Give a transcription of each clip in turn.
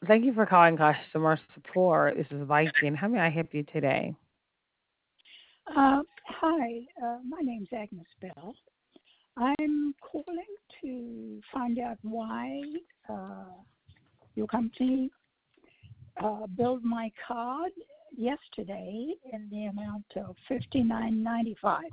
Thank you for calling customer support. This is Viking. How may I help you today? Hi, my name's Agnes Bell. I'm calling to find out why uh, your company billed my card yesterday in the amount of $59.95.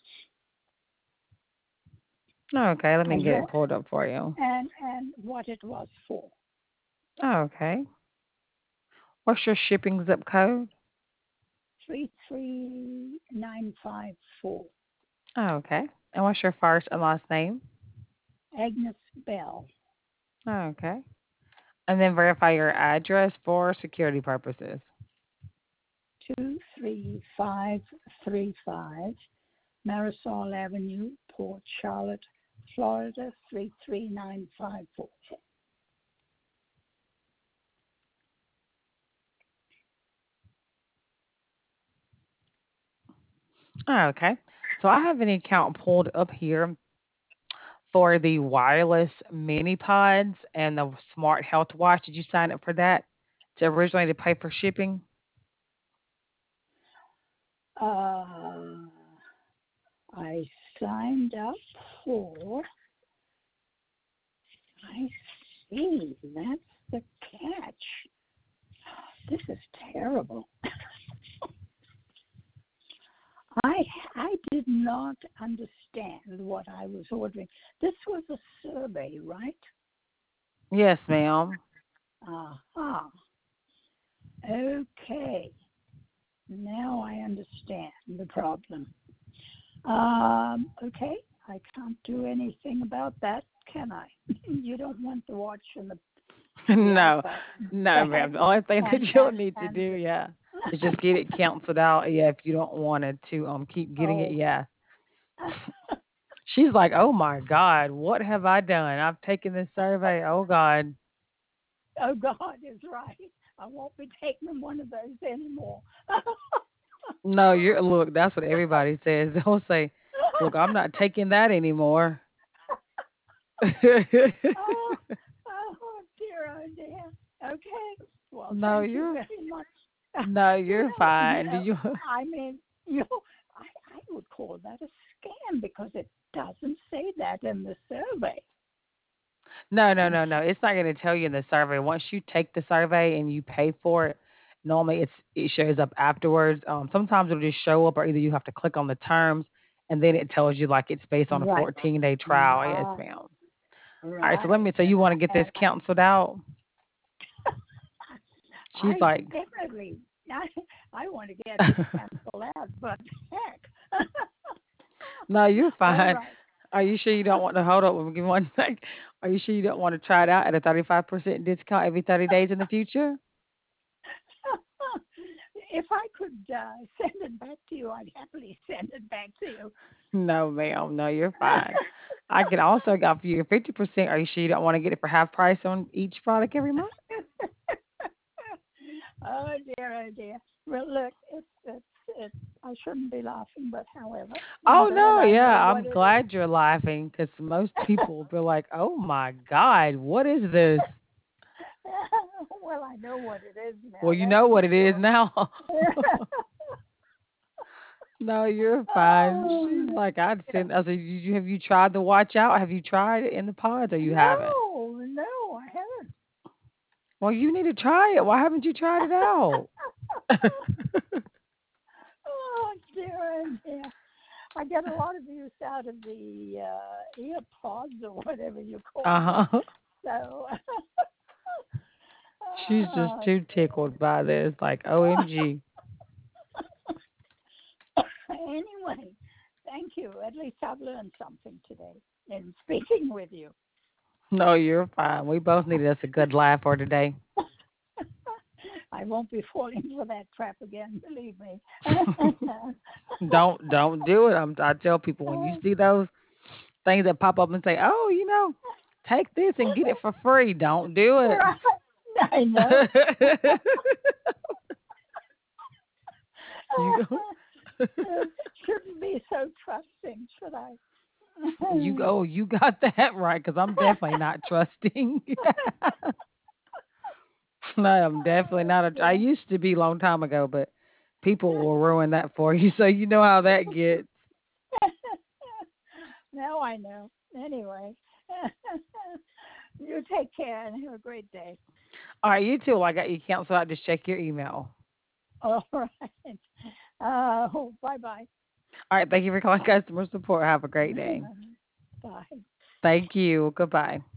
Okay, let me And get your it pulled up for you. and what it was for. Okay. What's your shipping zip code? 33954. Okay. And what's your first and last name? Agnes Bell. Okay. And then verify your address for security purposes. 23535 Marisol Avenue, Port Charlotte, Florida 33954. Okay. So I have an account pulled up here for the wireless mini pods and the smart health watch. Did you sign up for that to originally to pay for shipping? Uh, I signed up for, I see, that's the catch. This is terrible. I I did not understand what I was ordering. This was a survey, right? Yes, ma'am. Aha. Okay. Now I understand the problem. Okay, I can't do anything about that, can I? You don't want the watch and the No, iPad, no, and ma'am. The only thing that and you'll and, need to do, and the, yeah, is just get it canceled out. Yeah, if you don't want it to keep getting it, oh, yeah. She's like, oh my God, what have I done? I've taken this survey. Oh God. oh God is right. I won't be taking one of those anymore. No, you're look, that's what everybody says. They'll say, look, I'm not taking that anymore. Oh, oh dear, oh dear. Okay. Well, No, thank you you're very much. no, You you're know, you fine. Do know. you I mean, I would call that a scam because it doesn't say that in the survey. No, no, And no, no. It's not going to tell you in the survey. Once you take the survey and you pay for it, normally it shows up afterwards. Sometimes it'll just show up, or either you have to click on the terms, and then it tells you like it's based on a right, 14-day trial. Yes, right, ma'am. All right. So let right. me. So you want to get this And canceled out? She's I like, definitely, I, I want to get it canceled out, but heck. no, you're All fine. right. Are you sure you don't want to hold up? Give me one sec. Are you sure you don't want to try it out at a 35% discount every 30 days in the future? If I could send it back to you, I'd happily send it back to you. No, ma'am. No, you're fine. I can also offer you 50%. Are you sure you don't want to get it for half price on each product every month? Oh dear, oh dear. Well, look, it's. I shouldn't be laughing, but however, Oh but no, I know yeah. what I'm it is. glad you're laughing because most people will be like, "Oh my God, what is this?" Well, I know what it is Well, now. you That's know for what it is sure. now. No, you're fine. She's Oh, like, I'd dear. send. I said, have you tried the watch out? Have you tried it in the pods or you haven't? No, no, I haven't. Well, you need to try it. Why haven't you tried it out? Oh dear, oh dear. I get a lot of use out of the earpods or whatever you call them. Uh-huh. So, She's just oh, too tickled by this. Like, OMG. anyway, thank you. At least I've learned something today in speaking with you. No, you're fine. We both needed us a good laugh for today. I won't be falling for that trap again, believe me. Don't do it. I tell people when you see those things that pop up and say, "Oh, take this and get it for free." Don't do it. Right. I know. you go. Shouldn't be so trusting, should I? You go. You got that right because I'm definitely not trusting. No, I'm definitely Oh not a. I dear. used to be a long time ago, but people will ruin that for you, so you know how that gets. Now I know. Anyway, you take care and have a great day. All right, you too. Well, I got you canceled out. Just check your email. All right. Bye bye. All right, thank you for calling customer support. Have a great day. Bye. Thank you. Goodbye.